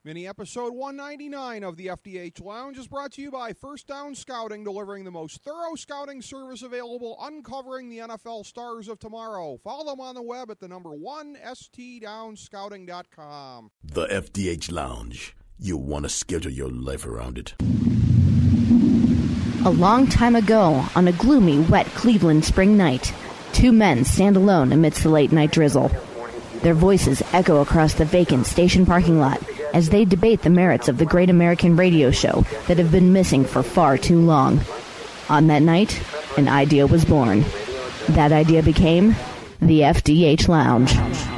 Mini episode 199 of the FDH Lounge is brought to you by First Down Scouting, delivering the most thorough scouting service available, uncovering the NFL stars of tomorrow. Follow them on the web at the number 1 stdownscouting.com. The FDH Lounge. You want to schedule your life around it. A long time ago, on a gloomy, wet Cleveland spring night, two men stand alone amidst the late-night drizzle. Their voices echo across the vacant station parking lot as they debate the merits of the great American radio show that have been missing for far too long. On that night, an idea was born. That idea became the FDH Lounge.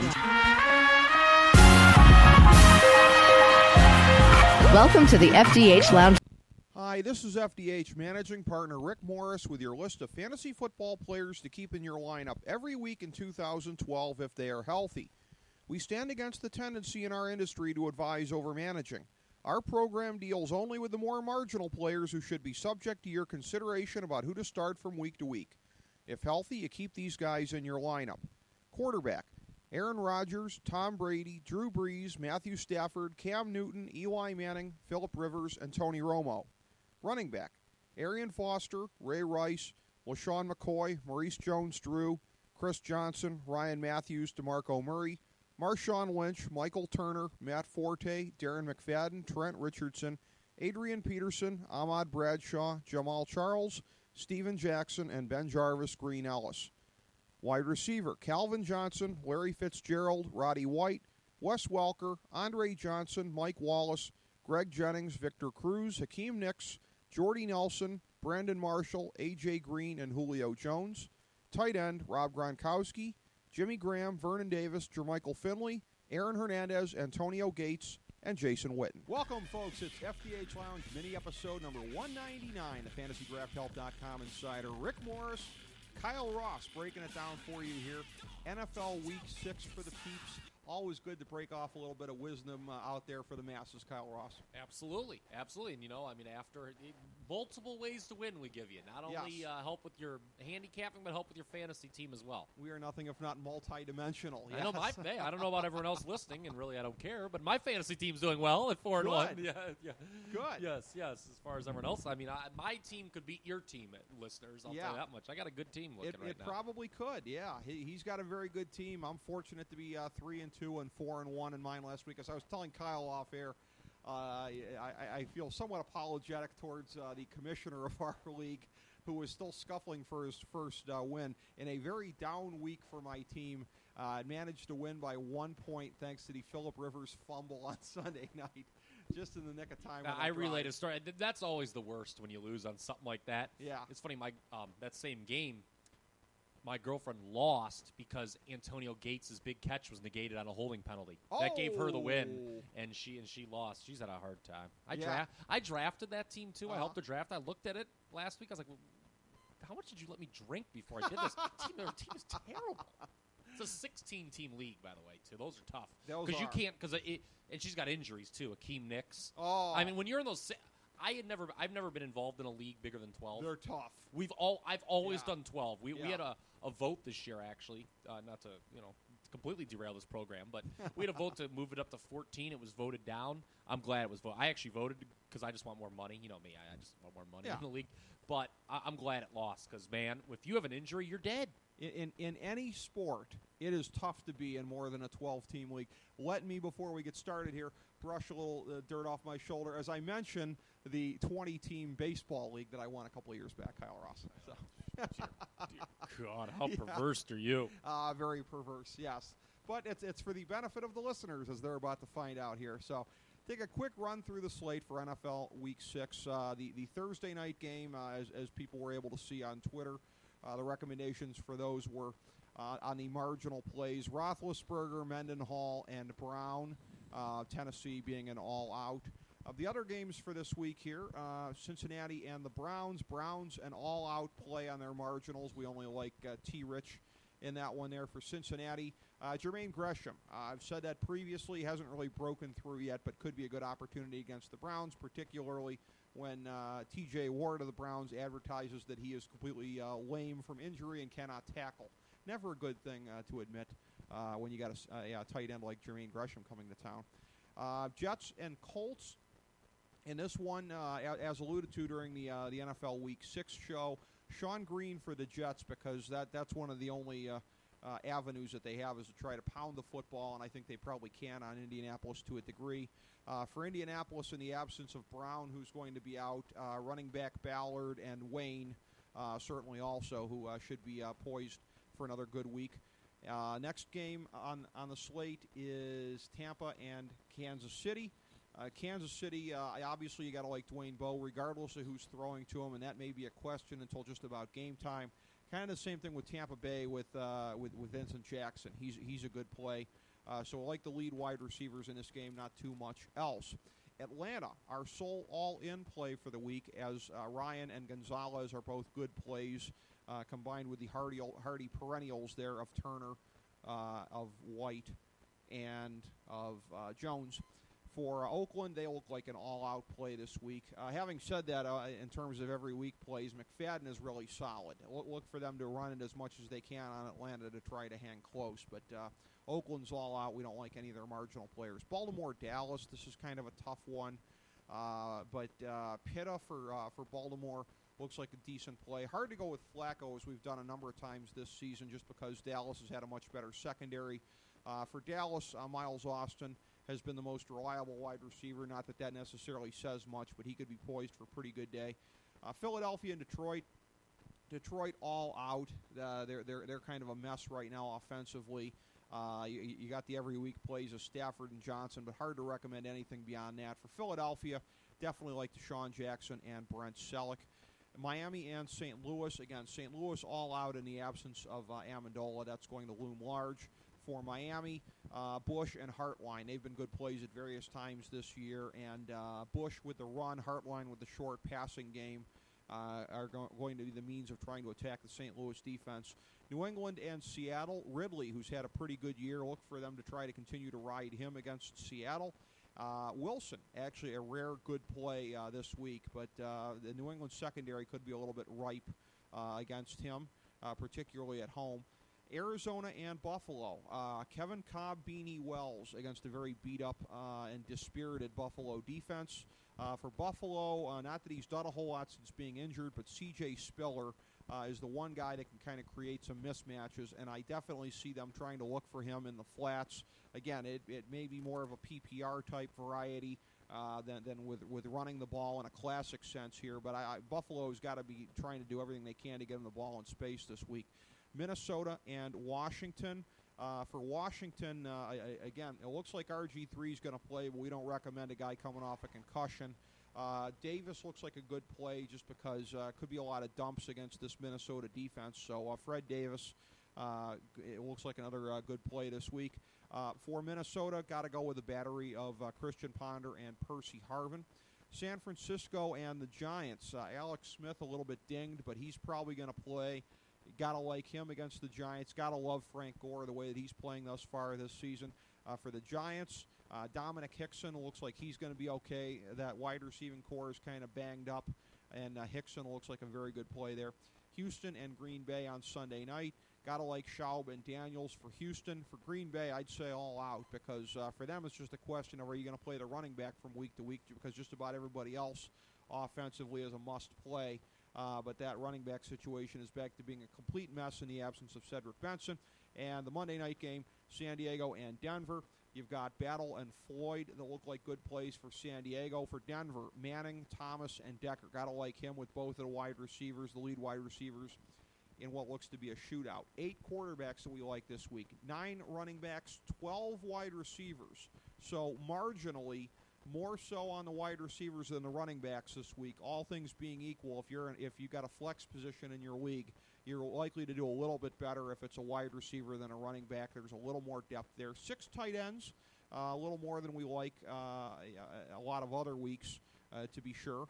Welcome to the FDH Lounge. Hi, this is FDH Managing Partner Rick Morris with your list of fantasy football players to keep in your lineup every week in 2012 if they are healthy. We stand against the tendency in our industry to advise over-managing. Our program deals only with the more marginal players who should be subject to your consideration about who to start from week to week. If healthy, you keep these guys in your lineup. Quarterback: Aaron Rodgers, Tom Brady, Drew Brees, Matthew Stafford, Cam Newton, Eli Manning, Phillip Rivers, and Tony Romo. Running back: Arian Foster, Ray Rice, LaShawn McCoy, Maurice Jones-Drew, Chris Johnson, Ryan Matthews, DeMarco Murray, Marshawn Lynch, Michael Turner, Matt Forte, Darren McFadden, Trent Richardson, Adrian Peterson, Ahmad Bradshaw, Jamal Charles, Steven Jackson, and Ben Jarvis Green Ellis. Wide receiver: Calvin Johnson, Larry Fitzgerald, Roddy White, Wes Welker, Andre Johnson, Mike Wallace, Greg Jennings, Victor Cruz, Hakeem Nicks, Jordy Nelson, Brandon Marshall, A.J. Green, and Julio Jones. Tight end: Rob Gronkowski, Jimmy Graham, Vernon Davis, Jermichael Finley, Aaron Hernandez, Antonio Gates, and Jason Witten. Welcome, folks. It's FDH Lounge mini episode number 199, the FantasyDraftHelp.com insider Rick Morris, Kyle Ross breaking it down for you here. NFL Week 6 for the peeps. Always good to break off a little bit of wisdom out there for the masses, Kyle Ross. Absolutely. And, after multiple ways to win we give you. Not only help with your handicapping, but help with your fantasy team as well. We are nothing if not multi-dimensional. Yes. I know I don't know about everyone else listening, and really I don't care, but my fantasy team's doing well at 4-1. Yeah. Good. Yes. As far as everyone else, my team could beat your team, listeners. I'll tell you that much. I got a good team looking right now. It probably could, yeah. He's got a very good team. I'm fortunate to be 3-2 and 4-1 in mine last week. As I was telling Kyle off air, I feel somewhat apologetic towards the commissioner of our league, who was still scuffling for his first win in a very down week for my team. Managed to win by 1 point thanks to the Phillip Rivers fumble on Sunday night, just in the nick of time. I relayed a story. That's always the worst when you lose on something like that. Yeah, it's funny. My that same game, my girlfriend lost because Antonio Gates' big catch was negated on a holding penalty. That gave her the win, and she lost. She's had a hard time. I drafted that team too. I helped her draft. I looked at it last week. I was like, well, how much did you let me drink before I did this? Their team is terrible. It's a 16-team league, by the way, too. Those are tough. Because you can't. And she's got injuries too. Hakeem Nicks. Oh, when you're in those. I've never been involved in a league bigger than 12. They're tough. I've always done 12. We had a vote this year, actually, not to completely derail this program, but we had a vote to move it up to 14. It was voted down. I'm glad it was voted. I actually voted because I just want more money. You know me, I just want more money in the league. But I'm glad it lost because, man, if you have an injury, you're dead. In any sport, it is tough to be in more than a 12-team league. Let me, before we get started here, brush a little dirt off my shoulder. As I mentioned, the 20-team baseball league that I won a couple of years back, Kyle Ross. So. Dear God, how perverse are you? Very perverse, yes. But it's for the benefit of the listeners, as they're about to find out here. So take a quick run through the slate for NFL Week 6. The Thursday night game, as people were able to see on Twitter, the recommendations for those were on the marginal plays: Roethlisberger, Mendenhall, and Brown. Tennessee being an all-out. The other games for this week here, Cincinnati and the Browns. Browns an all-out play on their marginals. We only like T-Rich in that one there for Cincinnati. Jermaine Gresham, I've said that previously, hasn't really broken through yet, but could be a good opportunity against the Browns, particularly when T.J. Ward of the Browns advertises that he is completely lame from injury and cannot tackle. Never a good thing to admit when you got a tight end like Jermaine Gresham coming to town. Jets and Colts. In this one, as alluded to during the NFL Week 6 show, Sean Green for the Jets, because that's one of the only avenues that they have is to try to pound the football, and I think they probably can on Indianapolis to a degree. For Indianapolis, in the absence of Brown, who's going to be out, running back Ballard and Wayne certainly also, who should be poised for another good week. Next game on the slate is Tampa and Kansas City. Kansas City, obviously you got to like Dwayne Bowe, regardless of who's throwing to him, and that may be a question until just about game time. Kind of the same thing with Tampa Bay with Vincent Jackson. He's a good play. So I like the lead wide receivers in this game, not too much else. Atlanta, our sole all-in play for the week, as Ryan and Gonzalez are both good plays, combined with the hardy perennials there of Turner, of White, and of Jones. For Oakland, they look like an all-out play this week. Having said that, in terms of every week plays, McFadden is really solid. Look for them to run it as much as they can on Atlanta to try to hang close. But Oakland's all out. We don't like any of their marginal players. Baltimore, Dallas, this is kind of a tough one. But Pitta for Baltimore looks like a decent play. Hard to go with Flacco, as we've done a number of times this season, just because Dallas has had a much better secondary. For Dallas, Miles Austin has been the most reliable wide receiver. Not that that necessarily says much, but he could be poised for a pretty good day. Philadelphia and Detroit. Detroit all out. They're kind of a mess right now offensively. You got the every week plays of Stafford and Johnson, but hard to recommend anything beyond that. For Philadelphia, definitely like Deshaun Jackson and Brent Selleck. Miami and St. Louis. Again, St. Louis all out in the absence of Amendola. That's going to loom large. For Miami, Bush and Hartline. They've been good plays at various times this year. And Bush with the run, Hartline with the short passing game are going to be the means of trying to attack the St. Louis defense. New England and Seattle. Ridley, who's had a pretty good year. Look for them to try to continue to ride him against Seattle. Wilson, actually a rare good play this week, but the New England secondary could be a little bit ripe against him, particularly at home. Arizona and Buffalo. Kevin Cobb, Beanie Wells against a very beat-up and dispirited Buffalo defense. For Buffalo, not that he's done a whole lot since being injured, but C.J. Spiller is the one guy that can kind of create some mismatches, and I definitely see them trying to look for him in the flats. Again, it may be more of a PPR-type variety than with running the ball in a classic sense here, but Buffalo's got to be trying to do everything they can to get him the ball in space this week. Minnesota and Washington. For Washington, again, it looks like RG3 is going to play, but we don't recommend a guy coming off a concussion. Davis looks like a good play just because could be a lot of dumps against this Minnesota defense. So Fred Davis, it looks like another good play this week. For Minnesota, got to go with a battery of Christian Ponder and Percy Harvin. San Francisco and the Giants. Alex Smith a little bit dinged, but he's probably going to play. Got to like him against the Giants. Got to love Frank Gore the way that he's playing thus far this season. For the Giants, Dominic Hickson looks like he's going to be okay. That wide receiving core is kind of banged up, and Hickson looks like a very good play there. Houston and Green Bay on Sunday night. Got to like Schaub and Daniels for Houston. For Green Bay, I'd say all out because for them it's just a question of are you going to play the running back from week to week because just about everybody else offensively is a must-play. But that running back situation is back to being a complete mess in the absence of Cedric Benson. And the Monday night game, San Diego and Denver. You've got Battle and Floyd that look like good plays for San Diego. For Denver, Manning, Thomas, and Decker. Got to like him with both of the wide receivers, the lead wide receivers, in what looks to be a shootout. 8 quarterbacks that we like this week. 9 running backs, 12 wide receivers. So marginally more so on the wide receivers than the running backs this week. All things being equal, if you got a flex position in your league, you're likely to do a little bit better if it's a wide receiver than a running back. There's a little more depth there. 6 tight ends, a little more than we like a lot of other weeks, to be sure.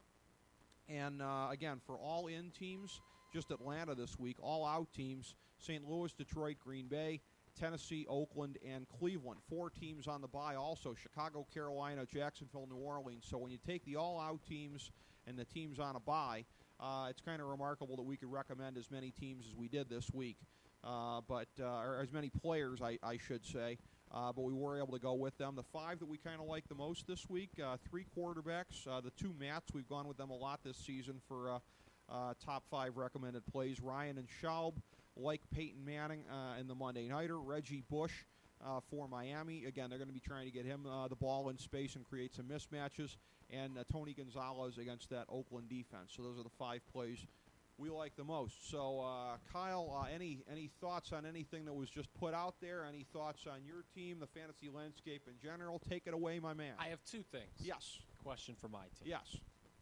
And again, for all-in teams, just Atlanta this week. All-out teams, St. Louis, Detroit, Green Bay, Tennessee, Oakland, and Cleveland. 4 teams on the bye also. Chicago, Carolina, Jacksonville, New Orleans. So when you take the all-out teams and the teams on a bye, it's kind of remarkable that we could recommend as many teams as we did this week. Or as many players, I should say. but we were able to go with them. The 5 that we kind of like the most this week, 3 quarterbacks. The 2 Matts, we've gone with them a lot this season for top 5 recommended plays. Ryan and Schaub, like Peyton Manning in the Monday Nighter. Reggie Bush for Miami. Again, they're going to be trying to get him the ball in space and create some mismatches. And Tony Gonzalez against that Oakland defense. So those are the 5 plays we like the most. So, Kyle, any thoughts on anything that was just put out there? Any thoughts on your team, the fantasy landscape in general? Take it away, my man. I have 2 things. Yes. Question for my team. Yes.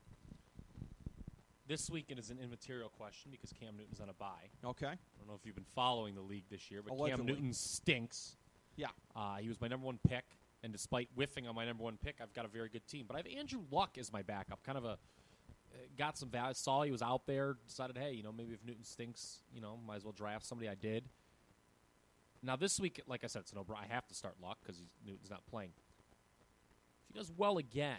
This week it is an immaterial question because Cam Newton's on a bye. Okay. I don't know if you've been following the league this year, but Allegedly. Cam Newton stinks. Yeah. He was my number 1 pick, and despite whiffing on my number 1 pick, I've got a very good team. But I have Andrew Luck as my backup. Kind of got some value. Saw he was out there, decided, hey, maybe if Newton stinks, might as well draft somebody. I did. Now this week, like I said, it's I have to start Luck because Newton's not playing. If he does well again,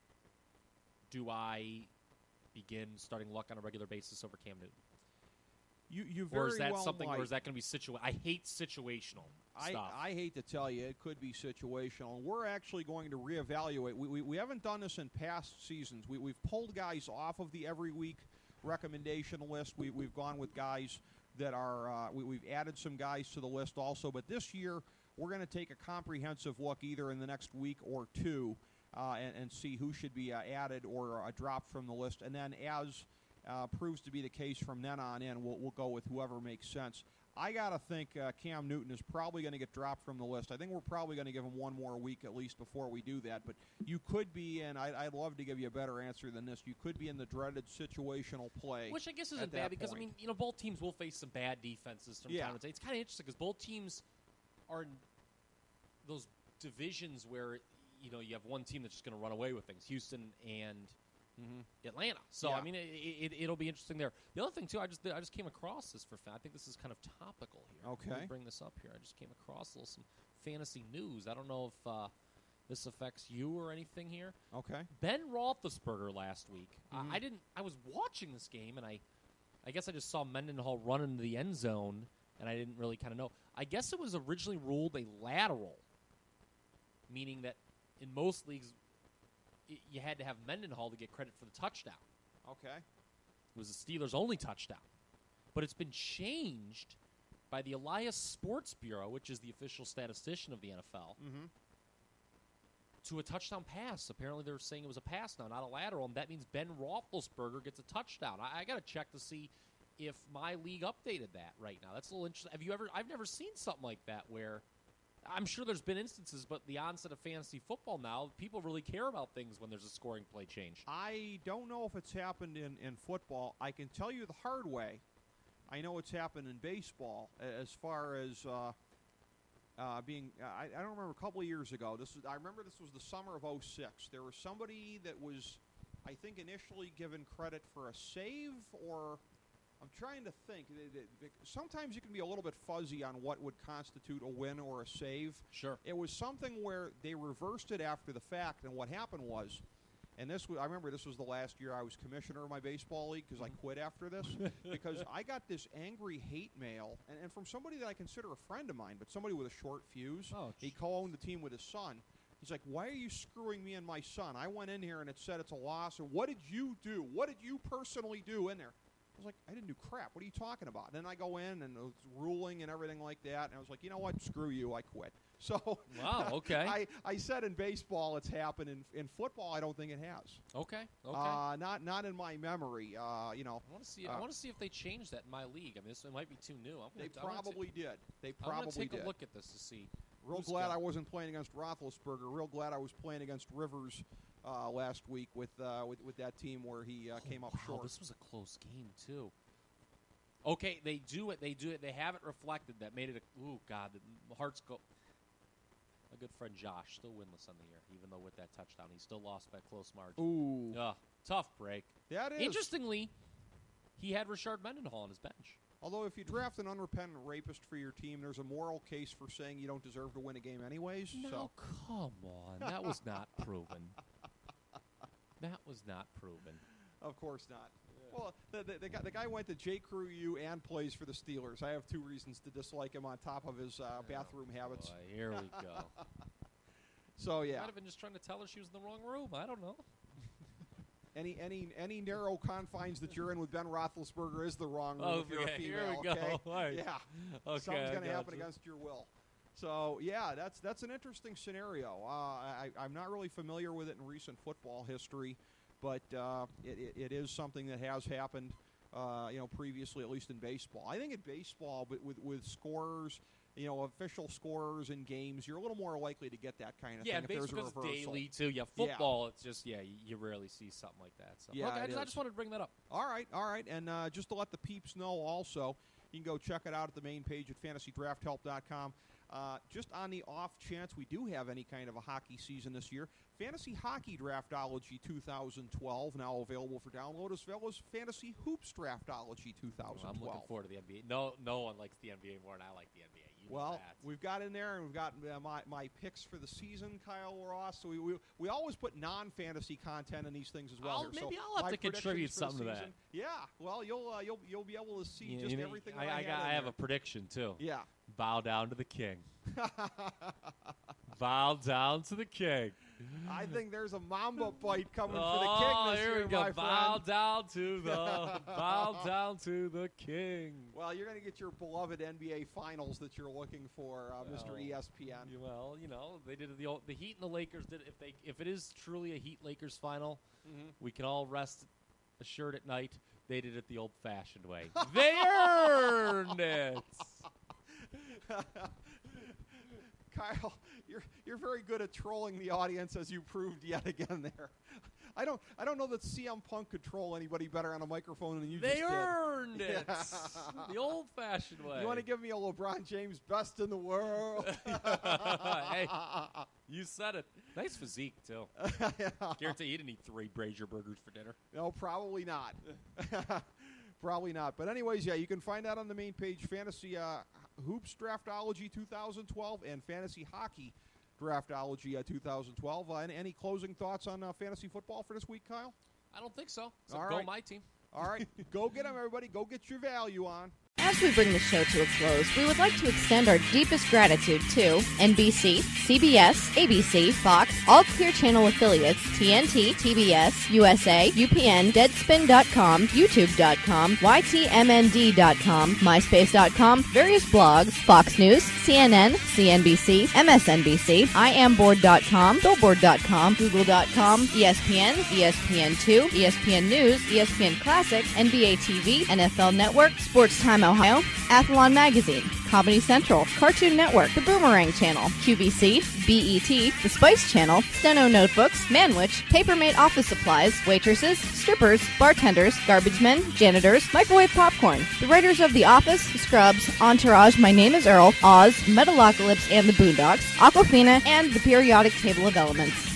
do I begin starting Luck on a regular basis over Cam Newton? You very or is that well something? might. Or is that going to be I hate situational stuff. I hate to tell you, it could be situational. We're actually going to reevaluate. We haven't done this in past seasons. We've pulled guys off of the every week recommendation list. We've gone with guys that are we've added some guys to the list also. But this year, we're going to take a comprehensive look either in the next week or 2 and see who should be added or dropped from the list. And then as proves to be the case from then on in, we'll go with whoever makes sense. I got to think Cam Newton is probably going to get dropped from the list. I think we're probably going to give him 1 more week at least before we do that. But you could be, and I'd love to give you a better answer than this, you could be in the dreaded situational play. Which I guess isn't bad because, point. both teams will face some bad defenses from time to time. It's kind of interesting because both teams are in those divisions where, you have one team that's just going to run away with things, Houston and Atlanta. So, it'll be interesting there. The other thing, too, I just came across this for I think this is kind of topical here. Okay. Let me bring this up here. I just came across some fantasy news. I don't know if this affects you or anything here. Okay. Ben Roethlisberger last week. I was watching this game, and I guess I just saw Mendenhall run into the end zone, and I didn't really kind of know. I guess it was originally ruled a lateral, meaning that in most leagues, you had to have Mendenhall to get credit for the touchdown. Okay. It was the Steelers' only touchdown. But it's been changed by the Elias Sports Bureau, which is the official statistician of the NFL, to a touchdown pass. Apparently they're saying it was a pass now, not a lateral, and that means Ben Roethlisberger gets a touchdown. I got to check to see if my league updated that right now. That's a little interesting. I've never seen something like that where I'm sure there's been instances, but the onset of fantasy football now, people really care about things when there's a scoring play change. I don't know if it's happened in football. I can tell you the hard way. I know it's happened in baseball as far as being I don't remember a couple of years ago. I remember this was the summer of 2006. There was somebody that was, I think, initially given credit for a save or I'm trying to think. Sometimes you can be a little bit fuzzy on what would constitute a win or a save. Sure. It was something where they reversed it after the fact, and what happened was, and I remember this was the last year I was commissioner of my baseball league because I quit after this, because I got this angry hate mail, and from somebody that I consider a friend of mine, but somebody with a short fuse. Oh, he co-owned the team with his son. He's like, why are you screwing me and my son? I went in here and it said it's a loss, and what did you do? What did you personally do in there? I was like, I didn't do crap. What are you talking about? And then I go in, and it was ruling and everything like that, and I was like, you know what? Screw you. I quit. So wow, okay. I said in baseball it's happened. In football, I don't think it has. Okay. Not in my memory. I want to see. I want to see if they changed that in my league. I mean, it might be too new. They probably did. They I'm probably take did. a look at this to see. Real glad I wasn't playing against Roethlisberger. Real glad I was playing against Rivers last week with that team where he came up short. This was a close game too. Okay, they do it. They have it reflected. That made it. God, the hearts go. My good friend Josh still winless on the year, even though with that touchdown, he still lost by a close margin. Ooh, tough break. Yeah, it is. Interestingly, he had Rashard Mendenhall on his bench. Although if you draft an unrepentant rapist for your team, there's a moral case for saying you don't deserve to win a game anyways. No, so. come on. That was not proven. That was not proven. Of course not. Well, the guy went to J.Crew U and plays for the Steelers. I have 2 reasons to dislike him on top of his bathroom habits. Boy, here we go. So, yeah. Might have been just trying to tell her she was in the wrong room. I don't know. Any narrow confines that you're in with Ben Roethlisberger is the wrong room if you're a female. Here we go. Okay? Right. Yeah. Okay, Something's going to happen against your will. So, yeah, that's an interesting scenario. I'm not really familiar with it in recent football history, but it is something that has happened, previously, at least in baseball. I think in baseball, but with scorers, official scorers in games, you're a little more likely to get that kind of thing if there's a reversal. Daily, too. Yeah, football, it's just, you rarely see something like that. So. Yeah, okay, I just wanted to bring that up. All right. And just to let the peeps know also, you can go check it out at the main page at fantasydrafthelp.com. Just on the off chance we do have any kind of a hockey season this year, Fantasy Hockey Draftology 2012 now available for download, as well as Fantasy Hoops Draftology 2012. I'm looking forward to the NBA. No one likes the NBA more than I like the NBA. We've got in there, and we've got my picks for the season, Kyle Ross. So we always put non-fantasy content in these things as well. Maybe I'll have to contribute something to that. Yeah, well, you'll be able to see just everything. I have a prediction too. Yeah. Bow down to the king. Bow down to the king. I think there's a Mamba bite coming for the king this year, here we go. my Bow friend. down to the king. Well, you're going to get your beloved NBA Finals that you're looking for, Mr. ESPN. Well, they did the Heat and the Lakers did. If it is truly a Heat Lakers final, we can all rest assured at night. They did it the old-fashioned way. They earned it. Kyle, you're very good at trolling the audience, as you proved yet again there. I don't know that CM Punk could troll anybody better on a microphone than you just did. They earned it. The old-fashioned way. You want to give me a LeBron James best in the world? Hey, you said it. Nice physique, too. Guarantee you didn't eat 3 Brazier burgers for dinner. No, probably not. Probably not. But anyways, yeah, you can find that on the main page, Fantasy Hoops Draftology 2012 and Fantasy Hockey Draftology 2012. Any closing thoughts on fantasy football for this week, Kyle? I don't think so. So All go right. my team. All right. Go get them, everybody. Go get your value on. As we bring the show to a close, we would like to extend our deepest gratitude to NBC, CBS, ABC, Fox, all Clear Channel affiliates, TNT, TBS, USA, UPN, Deadspin.com, YouTube.com, YTMND.com, MySpace.com, various blogs, Fox News, CNN, CNBC, MSNBC, IamBoard.com, Billboard.com, Google.com, ESPN, ESPN2, ESPN News, ESPN Classic, NBA TV, NFL Network, Sports Time Ohio, Athlon Magazine, Comedy Central, Cartoon Network, The Boomerang Channel, QVC, BET, The Spice Channel, Steno Notebooks, Manwich, Papermate Office Supplies, waitresses, strippers, bartenders, garbage men, janitors, microwave popcorn, the writers of The Office, Scrubs, Entourage, My Name is Earl, Oz, Metalocalypse and the Boondocks, Aquafina, and the Periodic Table of Elements.